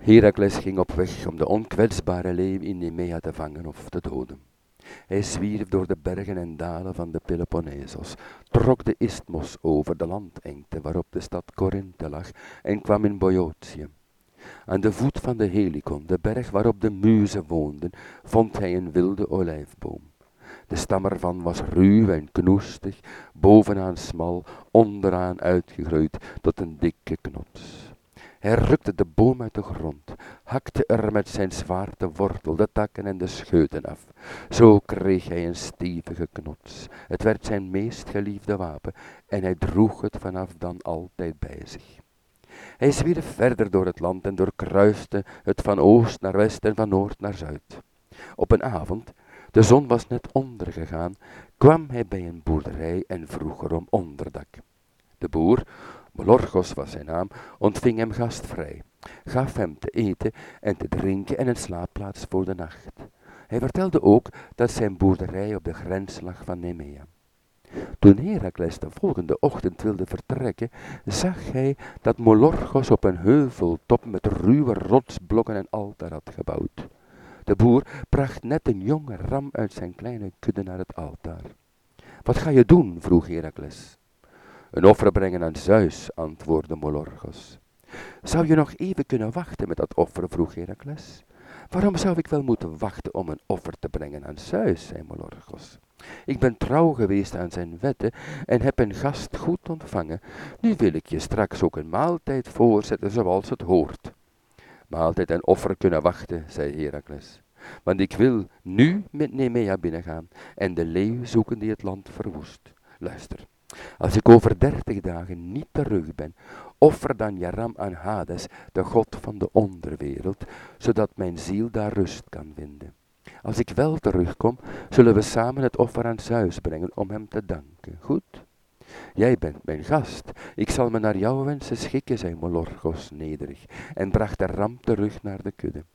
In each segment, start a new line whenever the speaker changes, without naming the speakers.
Herakles ging op weg om de onkwetsbare leeuw in Nemea te vangen of te doden. Hij zwierf door de bergen en dalen van de Peloponnesos, trok de Isthmos over de landengte waarop de stad Korinthe lag en kwam in Boeotië. Aan de voet van de Helicon, de berg waarop de muzen woonden, vond hij een wilde olijfboom. De stam ervan was ruw en knoestig, bovenaan smal, onderaan uitgegroeid tot een dikke knots. Hij rukte de boom uit de grond, hakte er met zijn zwaard de wortel, de takken en de scheuten af. Zo kreeg hij een stevige knots. Het werd zijn meest geliefde wapen en hij droeg het vanaf dan altijd bij zich. Hij zwierf verder door het land en doorkruiste het van oost naar west en van noord naar zuid. Op een avond, de zon was net ondergegaan, kwam hij bij een boerderij en vroeg er om onderdak. De boer, Molorchos was zijn naam, ontving hem gastvrij, gaf hem te eten en te drinken en een slaapplaats voor de nacht. Hij vertelde ook dat zijn boerderij op de grens lag van Nemea. Toen Herakles de volgende ochtend wilde vertrekken, zag hij dat Molorchos op een heuveltop met ruwe rotsblokken een altaar had gebouwd. De boer bracht net een jonge ram uit zijn kleine kudde naar het altaar. Wat ga je doen? Vroeg Herakles. Een offer brengen aan Zeus, antwoordde Molorchos. Zou je nog even kunnen wachten met dat offer? Vroeg Herakles. Waarom zou ik wel moeten wachten om een offer te brengen aan Zeus? Zei Molorchos. Ik ben trouw geweest aan zijn wetten en heb een gast goed ontvangen. Nu wil ik je straks ook een maaltijd voorzetten zoals het hoort. Maaltijd en offer kunnen wachten, zei Herakles. Want ik wil nu met Nemea binnengaan en de leeuw zoeken die het land verwoest. Luister, als ik over 30 dagen niet terug ben, offer dan je ram aan Hades, de god van de onderwereld, zodat mijn ziel daar rust kan vinden. Als ik wel terugkom, zullen we samen het offer aan Zeus brengen om hem te danken. Goed? Jij bent mijn gast. Ik zal me naar jouw wensen schikken, zei Molorchos nederig en bracht de ram terug naar de kudde.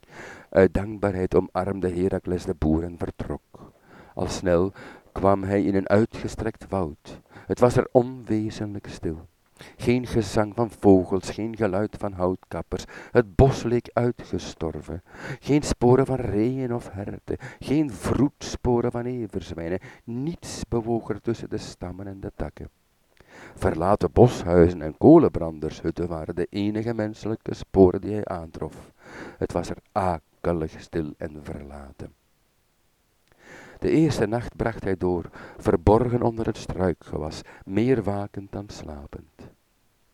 Uit dankbaarheid omarmde Herakles de boer en vertrok. Al snel kwam hij in een uitgestrekt woud. Het was er onwezenlijk stil. Geen gezang van vogels, geen geluid van houtkappers. Het bos leek uitgestorven. Geen sporen van reeën of herten, geen vroedsporen van everzwijnen. Niets bewoog er tussen de stammen en de takken. Verlaten boshuizen en kolenbrandershutten waren de enige menselijke sporen die hij aantrof. Het was er akelig stil en verlaten. De eerste nacht bracht hij door, verborgen onder het struikgewas, meer wakend dan slapend.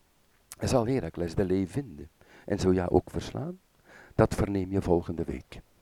Zal Herakles de leeuw vinden, en zo ja ook verslaan? Dat verneem je volgende week.